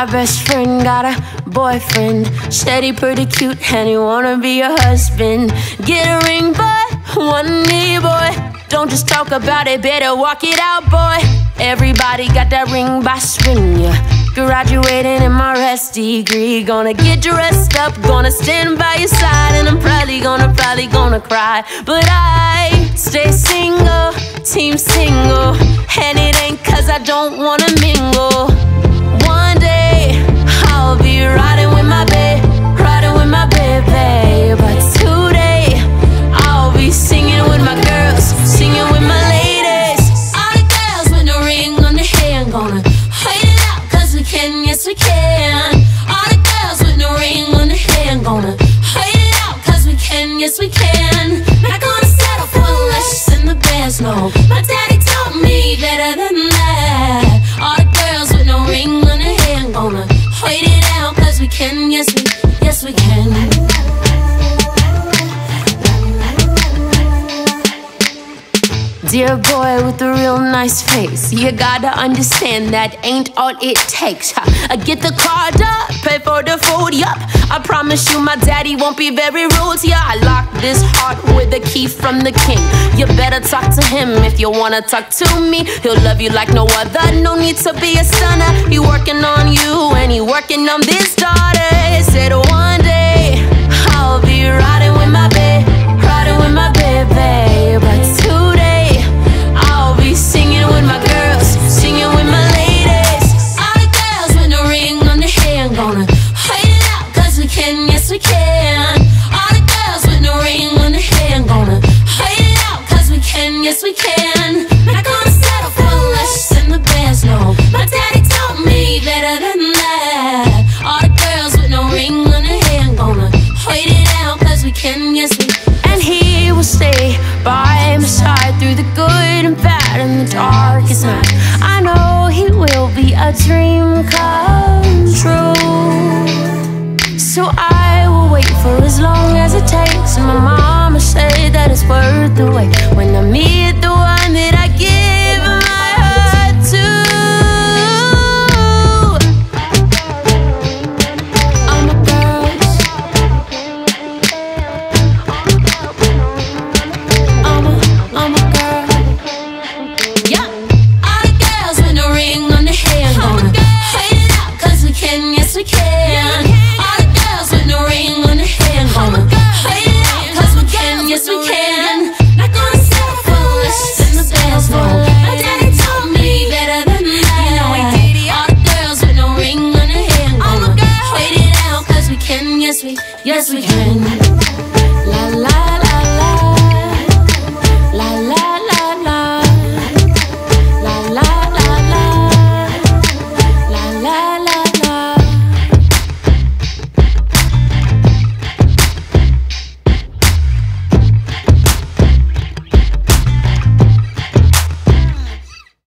My best friend got a boyfriend, said he pretty cute and he wanna be your husband. Get a ring, boy, one knee, boy. Don't just talk about it, better walk it out, boy. Everybody got that ring by spring, yeah. Graduating in my rest degree. Gonna get dressed up, gonna stand by your side. And I'm probably gonna cry. But I stay single, team single. And it ain't cause I don't wanna mingle. One day, I'll be riding with my babe, riding with my baby. But today, I'll be singing with my girls, singing with my ladies. All the girls with no ring on their hand, gonna wait it out cause we can, yes we can. All the girls with no ring on their hand, gonna wait it out cause we can, yes we can. Not gonna settle for less in the best, no. My daddy taught me better than that. All the girls with no ring on their hand, gonna wait it out cause we can, yes we can. Dear boy with a real nice face, you gotta understand that ain't all it takes. I get the card up, pay for the food, yup. I promise you my daddy won't be very rude, yeah. I lock this heart with a key from the king. You better talk to him if you wanna talk to me. He'll love you like no other, no need to be a stunner. He working on you and he working on this daughter. He said one day, I'll be riding with my babe, riding with my baby. But today, I'll be singing with my girls, singing with my ladies. All the girls with no ring on their hand, gonna wait it out cause we can, yes we can. All the girls with no ring on their hand, gonna wait it out cause we can, yes we can. Not gonna settle for less than the best, no. My daddy taught me better than that. All the girls with no ring on their hand, gonna wait it out cause we can, yes we can. And he will stay by my side through the good and bad and the darkest night. I know he will be a dream come true. So I will wait for as long as it takes. And my mama said that it's worth the wait when I meet the one that I give my heart to. All my girls, all my girls, yeah. All the girls with no ring on their hand, gonna wait it out cause we can, yes we can. All the girls with no ring on their hand, gonna wait it out cause we can, yes we can. Not gonna settle for less than the best, no. My daddy taught me better than that. All the girls with no ring on their hand, gonna wait it out cause we can, yes we can.